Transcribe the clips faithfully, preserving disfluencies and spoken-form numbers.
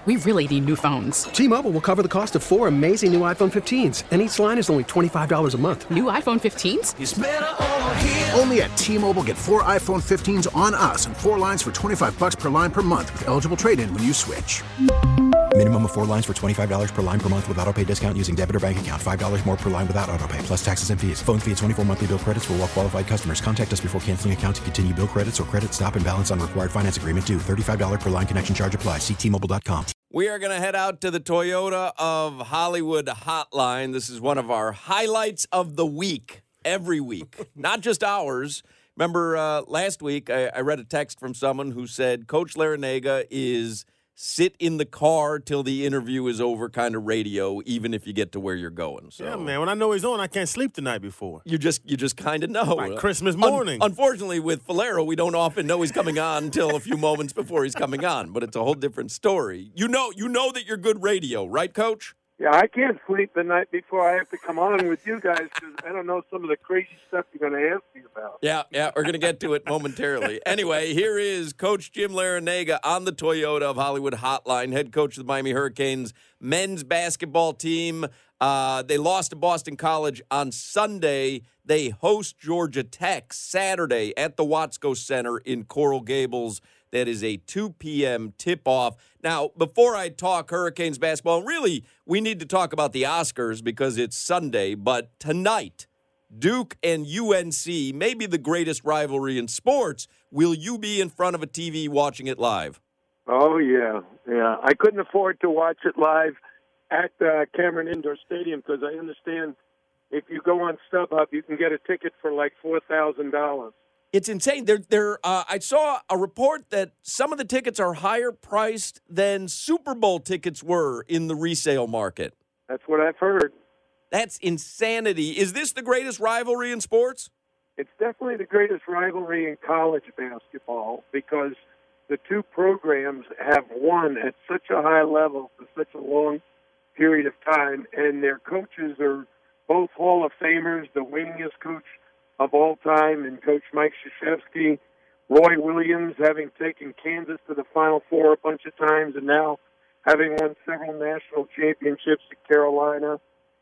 We really need new phones. T-Mobile will cover the cost of four amazing new iPhone fifteens, and each line is only twenty-five dollars a month. New iPhone fifteens? It's better over here. Only at T-Mobile, get four iPhone fifteens on us and four lines for twenty-five dollars per line per month with eligible trade-in when you switch. Minimum of four lines for twenty-five dollars per line per month with autopay discount using debit or bank account. five dollars more per line without autopay, plus taxes and fees. Phone fee at twenty-four monthly bill credits for well-qualified customers. Contact us before canceling account to continue bill credits or credit stop and balance on required finance agreement due. thirty-five dollars per line connection charge applies. See T Mobile dot com. We are going to head out to the Toyota of Hollywood hotline. This is one of our highlights of the week, every week, not just ours. Remember, uh, last week I, I read a text from someone who said Coach Larrañaga is sit in the car till the interview is over kind of radio, even if you get to where you're going. So, yeah, man, when I know he's on, I can't sleep the night before. You just you just kind of know. Like Christmas morning. Un- unfortunately, with Falero, we don't often know he's coming on until a few moments before he's coming on, but it's a whole different story. You know, you know that you're good radio, right, Coach? Yeah, I can't sleep the night before I have to come on with you guys because I don't know some of the crazy stuff you're going to ask me about. Yeah, yeah, we're going to get to it momentarily. Anyway, here is Coach Jim Larrañaga on the Toyota of Hollywood hotline, head coach of the Miami Hurricanes men's basketball team. Uh, they lost to Boston College on Sunday. They host Georgia Tech Saturday at the Watsco Center in Coral Gables. That is a two p.m. tip-off. Now, before I talk Hurricanes basketball, really, we need to talk about the Oscars because it's Sunday. But tonight, Duke and U N C, maybe the greatest rivalry in sports. Will you be in front of a T V watching it live? Oh, yeah. Yeah. I couldn't afford to watch it live at uh, Cameron Indoor Stadium because I understand if you go on StubHub, you can get a ticket for like four thousand dollars. It's insane. They're, they're, uh, I saw a report that some of the tickets are higher priced than Super Bowl tickets were in the resale market. That's what I've heard. That's insanity. Is this the greatest rivalry in sports? It's definitely the greatest rivalry in college basketball because the two programs have won at such a high level for such a long period of time, and their coaches are both Hall of Famers, the winningest coach of all time, and Coach Mike Krzyzewski, Roy Williams, having taken Kansas to the Final Four a bunch of times, and now having won several national championships at Carolina.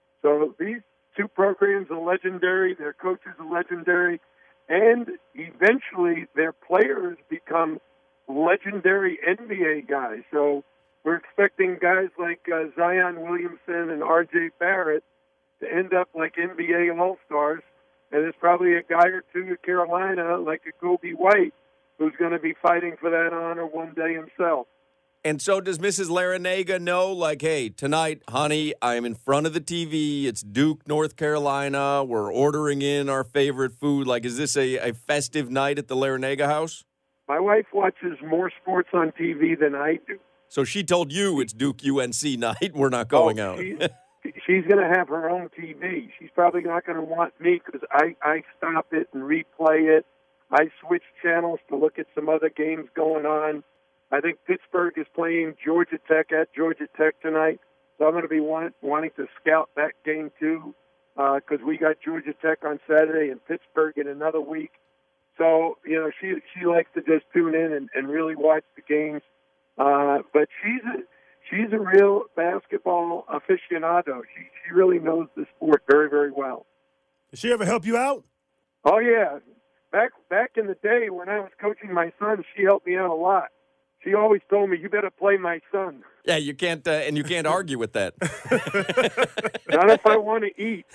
So these two programs are legendary, their coaches are legendary, and eventually their players become legendary N B A guys. So we're expecting guys like uh, Zion Williamson and R J Barrett to end up like N B A All-Stars. And there's probably a guy or two at Carolina, like a Kobe White, who's going to be fighting for that honor one day himself. And so does Missus Larrañaga know, like, hey, tonight, honey, I'm in front of the T V. It's Duke, North Carolina. We're ordering in our favorite food. Like, is this a, a festive night at the Larrañaga house? My wife watches more sports on T V than I do. So she told you it's Duke U N C night. We're not going oh, out. She's going to have her own T V. She's probably not going to want me because I, I stop it and replay it. I switch channels to look at some other games going on. I think Pittsburgh is playing Georgia Tech at Georgia Tech tonight. So I'm going to be want, wanting to scout that game too because uh, we got Georgia Tech on Saturday and Pittsburgh in another week. So, you know, she she likes to just tune in and, and really watch the games. Uh, but she's a, she's a real basketball aficionado. She she really knows the sport very, very well. Did she ever help you out? Oh, yeah. Back back in the day when I was coaching my son, she helped me out a lot. She always told me, you better play my son. Yeah, you can't, uh, and you can't argue with that. Not if I want to eat.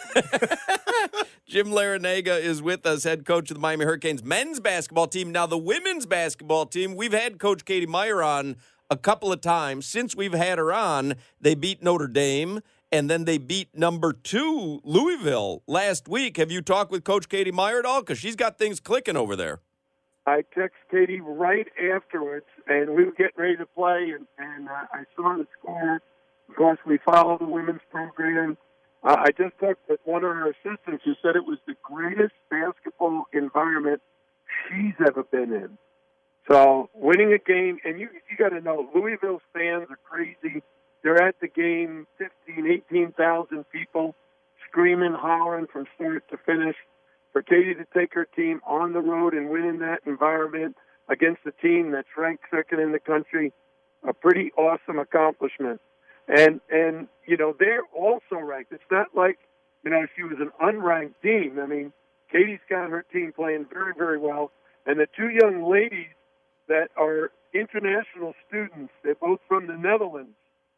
Jim Larrañaga is with us, head coach of the Miami Hurricanes men's basketball team. Now, the women's basketball team, we've had Coach Katie Meyer on a couple of times. Since we've had her on, they beat Notre Dame, and then they beat number two, Louisville, last week. Have you talked with Coach Katie Meyer at all? Because she's got things clicking over there. I texted Katie right afterwards, and we were getting ready to play, and, and uh, I saw the score. Of course, we follow the women's program. Uh, I just talked with one of her assistants who said it was the greatest basketball environment she's ever been in. So winning a game, and you you got to know, Louisville's fans are crazy. They're at the game, fifteen, eighteen thousand people screaming, hollering from start to finish. For Katie to take her team on the road and win in that environment against a team that's ranked second in the country, a pretty awesome accomplishment. And, and you know, they're also ranked. It's not like, you know, she was an unranked team. I mean, Katie's got her team playing very, very well. And the two young ladies that are international students, they're both from the Netherlands.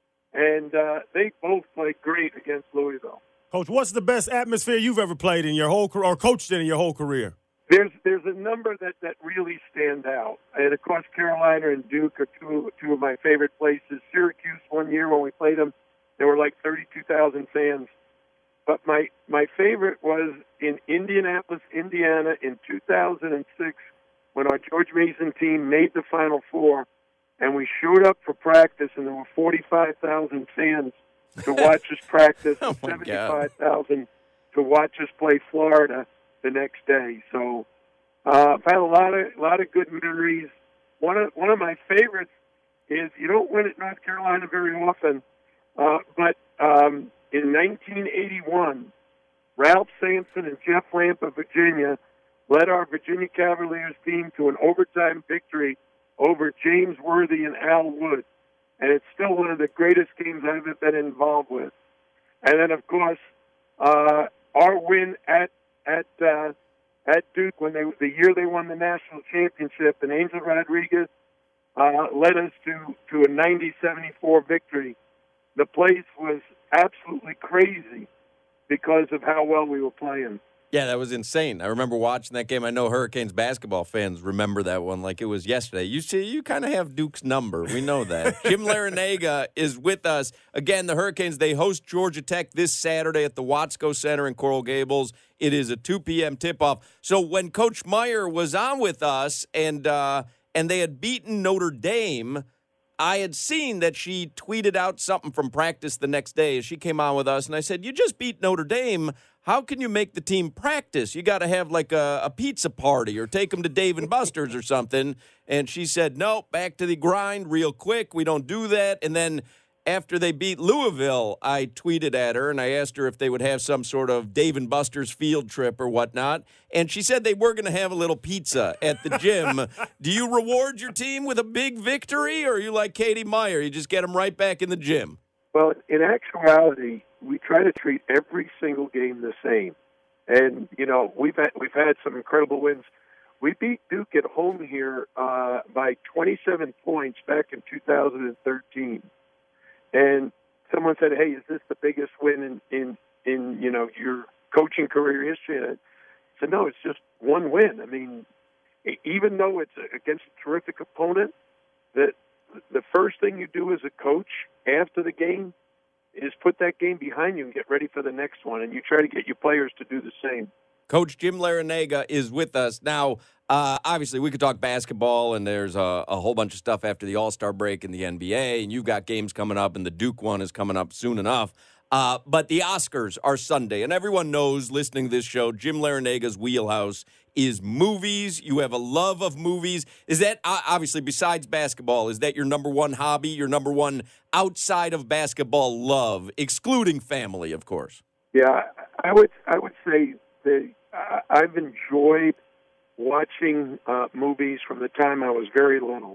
And uh, they both played great against Louisville. Coach, what's the best atmosphere you've ever played in your whole career or coached in, in your whole career? There's there's a number that, that really stand out. And, of course, Carolina and Duke are two, two of my favorite places. Syracuse, one year when we played them, there were like thirty-two thousand fans. But my, my favorite was in Indianapolis, Indiana in two thousand six when our George Mason team made the Final Four, and we showed up for practice, and there were forty-five thousand fans to watch us practice, Oh, and my seventy-five thousand to watch us play Florida the next day. So uh, I've had a lot of a lot of good memories. One of one of my favorites is you don't win at North Carolina very often, uh, but um, in nineteen eighty-one, Ralph Sampson and Jeff Lamp of Virginia led our Virginia Cavaliers team to an overtime victory over James Worthy and Al Wood. And it's still one of the greatest games I've ever been involved with. And then, of course, uh, our win at at uh, at Duke when they the year they won the national championship, and Angel Rodriguez uh, led us to to a ninety seventy-four victory. The place was absolutely crazy because of how well we were playing. Yeah, that was insane. I remember watching that game. I know Hurricanes basketball fans remember that one like it was yesterday. You see, you kind of have Duke's number. We know that. Jim Larrañaga is with us. Again, the Hurricanes, they host Georgia Tech this Saturday at the Watsco Center in Coral Gables. It is a two p.m. tip-off. So when Coach Meyer was on with us and uh, and they had beaten Notre Dame, I had seen that she tweeted out something from practice the next day as she came on with us, and I said, you just beat Notre Dame. How can you make the team practice? You got to have like a, a pizza party or take them to Dave and Buster's or something. And she said, no, back to the grind real quick. We don't do that. And then after they beat Louisville, I tweeted at her and I asked her if they would have some sort of Dave and Buster's field trip or whatnot. And she said they were going to have a little pizza at the gym. Do you reward your team with a big victory, or are you like Katie Meyer? You just get them right back in the gym? Well, in actuality, we try to treat every single game the same. And, you know, we've had, we've had some incredible wins. We beat Duke at home here uh, by twenty-seven points back in two thousand thirteen. And someone said, hey, is this the biggest win in, in, in you know, your coaching career history? And I said, no, it's just one win. I mean, even though it's against a terrific opponent, that the first thing you do as a coach after the game is put that game behind you and get ready for the next one. And you try to get your players to do the same. Coach Jim Larrañaga is with us. Now, uh, obviously, we could talk basketball, and there's a, a whole bunch of stuff after the All-Star break in the N B A, and you've got games coming up, and the Duke one is coming up soon enough. Uh, but the Oscars are Sunday, and everyone knows, listening to this show, Jim Larrañaga's wheelhouse is movies. You have a love of movies. Is that, obviously, besides basketball, is that your number one hobby, your number one outside of basketball love, excluding family, of course? Yeah, I would I would say that I've enjoyed watching uh, movies from the time I was very little.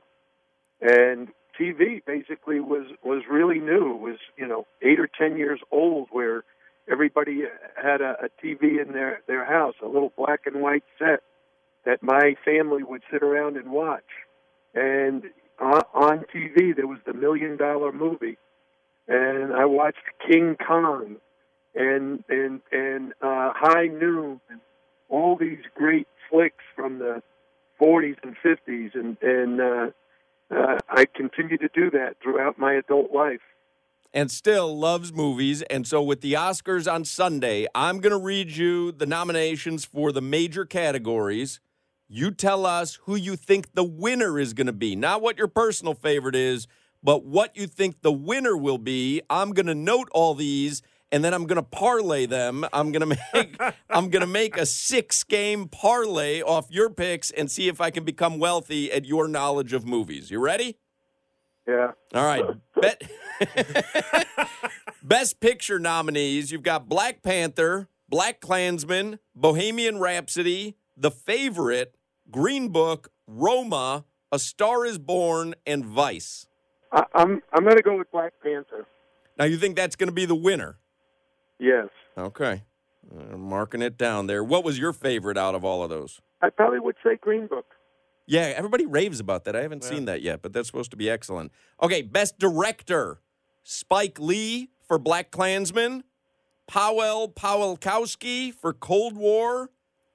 And T V basically was, was really new. It was, you know, eight or ten years old where everybody had a, a T V in their, their house, a little black and white set that my family would sit around and watch. And on, on T V, there was the Million Dollar Movie. And I watched King Kong and and and uh, High Noon, and all these great flicks from the forties and fifties, and and uh, uh, I continue to do that throughout my adult life. And still loves movies. And so with the Oscars on Sunday, I'm going to read you the nominations for the major categories. You tell us who you think the winner is going to be. Not what your personal favorite is, but what you think the winner will be. I'm going to note all these, and then I'm going to parlay them. I'm going to make I'm going to make a six-game parlay off your picks and see if I can become wealthy at your knowledge of movies. You ready? Yeah. All right. Bet. Best Picture nominees, you've got Black Panther, Black Klansman, Bohemian Rhapsody, The Favorite, Green Book, Roma, A Star is Born, and Vice. I, I'm I'm going to go with Black Panther. Now, you think that's going to be the winner? Yes. Okay. Uh, marking it down there. What was your favorite out of all of those? I probably would say Green Book. Yeah, everybody raves about that. I haven't yeah. seen that yet, but that's supposed to be excellent. Okay, best director. Spike Lee for Black Klansman. Powell Pawlikowski for Cold War.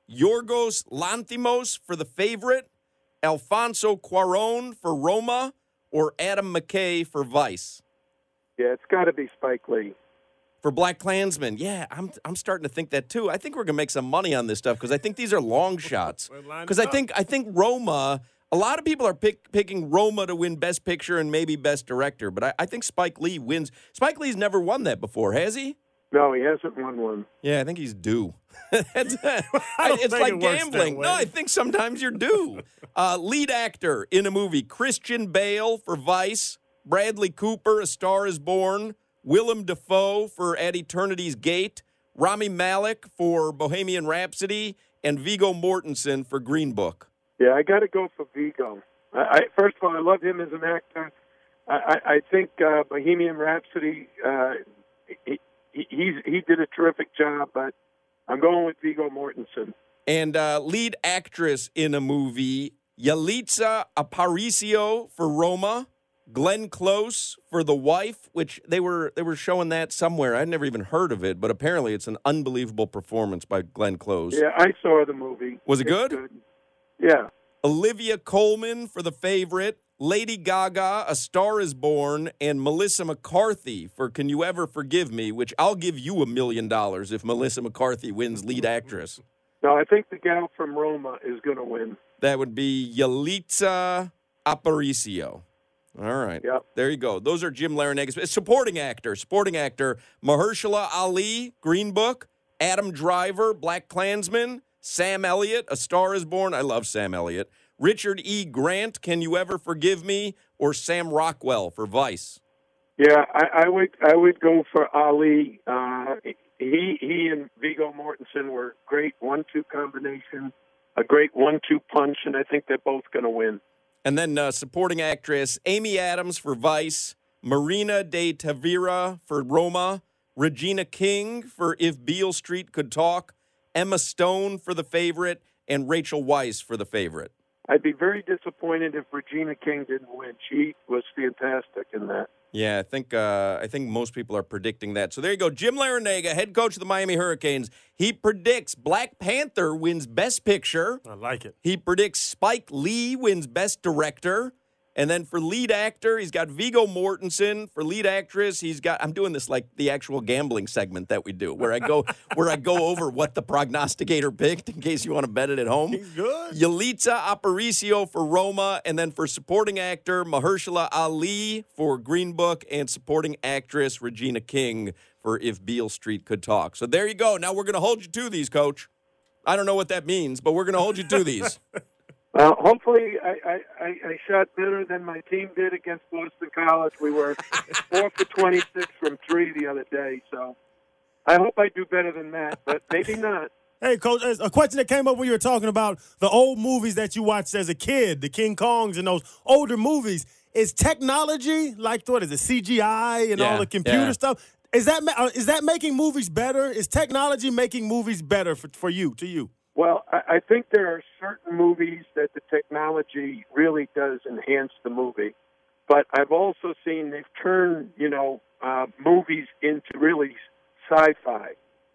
Yorgos Lanthimos for The Favorite. Alfonso Cuarón for Roma. Or Adam McKay for Vice. Yeah, it's got to be Spike Lee. For Black Klansman, yeah, I'm I'm starting to think that too. I think we're gonna make some money on this stuff because I think these are long shots. Because I think I think Roma. A lot of people are pick, picking Roma to win Best Picture and maybe Best Director, but I, I think Spike Lee wins. Spike Lee's never won that before, has he? No, he hasn't won one. Yeah, I think he's due. it's it's like it gambling. No, I think sometimes you're due. Uh, lead actor in a movie: Christian Bale for Vice, Bradley Cooper, A Star Is Born. Willem Dafoe for At Eternity's Gate, Rami Malek for Bohemian Rhapsody, and Viggo Mortensen for Green Book. Yeah, I got to go for Viggo. I, I, first of all, I love him as an actor. I, I, I think uh, Bohemian Rhapsody, uh, he, he, he's, he did a terrific job, but I'm going with Viggo Mortensen. And uh, lead actress in a movie, Yalitza Aparicio for Roma, Glenn Close for The Wife, which they were they were showing that somewhere. I'd never even heard of it, but apparently it's an unbelievable performance by Glenn Close. Yeah, I saw the movie. Was it good? good? Yeah. Olivia Colman for The Favorite, Lady Gaga, A Star Is Born, and Melissa McCarthy for Can You Ever Forgive Me, which I'll give you a million dollars if Melissa McCarthy wins lead actress. No, I think the gal from Roma is going to win. That would be Yalitza Aparicio. All right. Yep. There you go. Those are Jim Larrañaga's. Supporting actor. Supporting actor. Mahershala Ali, Green Book. Adam Driver, Black Klansman. Sam Elliott, A Star Is Born. I love Sam Elliott. Richard E. Grant, Can You Ever Forgive Me? Or Sam Rockwell for Vice. Yeah, I, I would I would go for Ali. Uh, he he and Viggo Mortensen were a great one two combination, a great one two punch, and I think they're both going to win. And then uh, supporting actress, Amy Adams for Vice, Marina de Tavira for Roma, Regina King for If Beale Street Could Talk, Emma Stone for The Favorite, and Rachel Weisz for The Favorite. I'd be very disappointed if Regina King didn't win. She was fantastic in that. Yeah, I think uh, I think most people are predicting that. So there you go. Jim Larrañaga, head coach of the Miami Hurricanes. He predicts Black Panther wins Best Picture. I like it. He predicts Spike Lee wins Best Director. And then for lead actor, he's got Viggo Mortensen. For lead actress, he's got, I'm doing this like the actual gambling segment that we do, where I go where I go over what the prognosticator picked in case you want to bet it at home. He's good. Yalitza Aparicio for Roma, and then for supporting actor, Mahershala Ali for Green Book, and supporting actress, Regina King for If Beale Street Could Talk. So there you go. Now we're going to hold you to these, Coach. I don't know what that means, but we're going to hold you to these. Well, hopefully I, I, I shot better than my team did against Boston College. We were four for twenty-six from three the other day, so I hope I do better than that, but maybe not. Hey, Coach, a question that came up when you were talking about the old movies that you watched as a kid, the King Kongs and those older movies. Is technology, like what is it, C G I and yeah, all the computer yeah. stuff, is that is that making movies better? Is technology making movies better for, for you, to you? Well, I, I think there are certain movies that the technology really does enhance the movie. But I've also seen they've turned, you know, uh, movies into really sci-fi.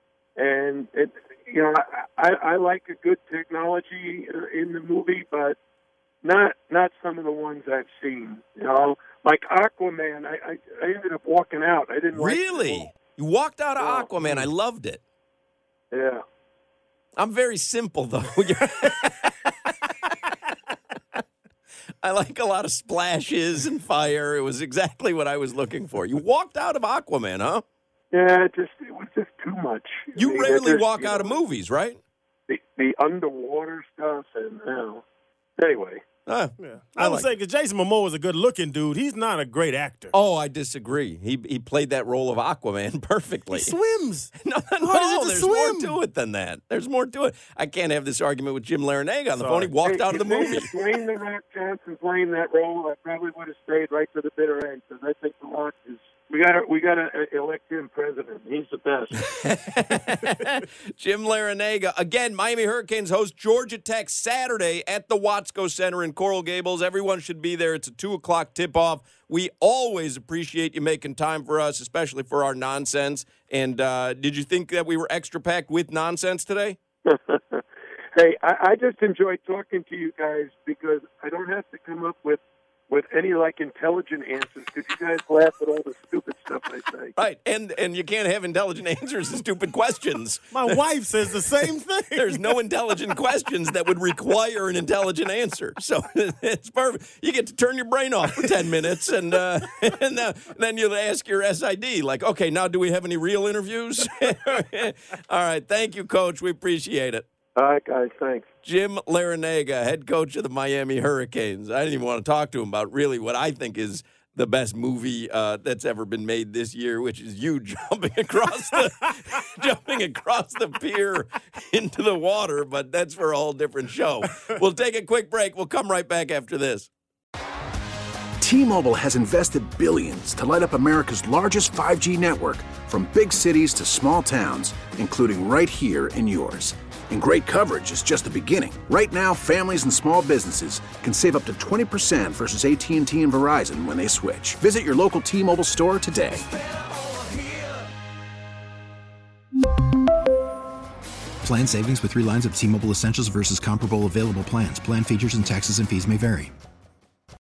And, it, you know, I, I, I like a good technology in the movie, but not not some of the ones I've seen. You know, like Aquaman, I, I, I ended up walking out. I didn't Really? Like you walked out of yeah. Aquaman. I loved it. Yeah. I'm very simple, though. I like a lot of splashes and fire. It was exactly what I was looking for. You walked out of Aquaman, huh? Yeah, it just it was just too much. You I mean, rarely just, walk you out know, of movies, right? The, the underwater stuff and, you know, anyway. Uh, Yeah. I I would like say because Jason Momoa is a good-looking dude. He's not a great actor. Oh, I disagree. He he played that role of Aquaman perfectly. He swims. No, no, How does it to there's swim? more to it than that. There's more to it. I can't have this argument with Jim Larinaga on the Sorry. phone. He walked Hey, out of the if movie. If Dwayne The Rock Johnson playing that role, I probably would have stayed right to the bitter end because I think The Rock is. We got to we got to elect him president. He's the best. Jim Larinaga. Again, Miami Hurricanes host Georgia Tech Saturday at the Watsco Center in Coral Gables. Everyone should be there. It's a two o'clock tip-off. We always appreciate you making time for us, especially for our nonsense. And uh, did you think that we were extra-packed with nonsense today? Hey, I, I just enjoy talking to you guys because I don't have to come up with with any, like, intelligent answers because you guys laugh at all the stupid stuff I say. Right, and and you can't have intelligent answers to stupid questions. My wife says the same thing. There's no intelligent questions that would require an intelligent answer. So it's perfect. You get to turn your brain off for ten minutes, and, uh, and uh, then you'll ask your S I D, like, okay, now do we have any real interviews? All right, thank you, Coach. We appreciate it. All right, guys, thanks. Jim Larinaga, head coach of the Miami Hurricanes. I didn't even want to talk to him about really what I think is the best movie uh, that's ever been made this year, which is you jumping across the jumping across the pier into the water. But that's for a whole different show. We'll take a quick break. We'll come right back after this. T-Mobile has invested billions to light up America's largest five G network, from big cities to small towns, including right here in yours. And great coverage is just the beginning. Right now, families and small businesses can save up to twenty percent versus A T and T and Verizon when they switch. Visit your local T-Mobile store today. Plan savings with three lines of T-Mobile Essentials versus comparable available plans. Plan features and taxes and fees may vary.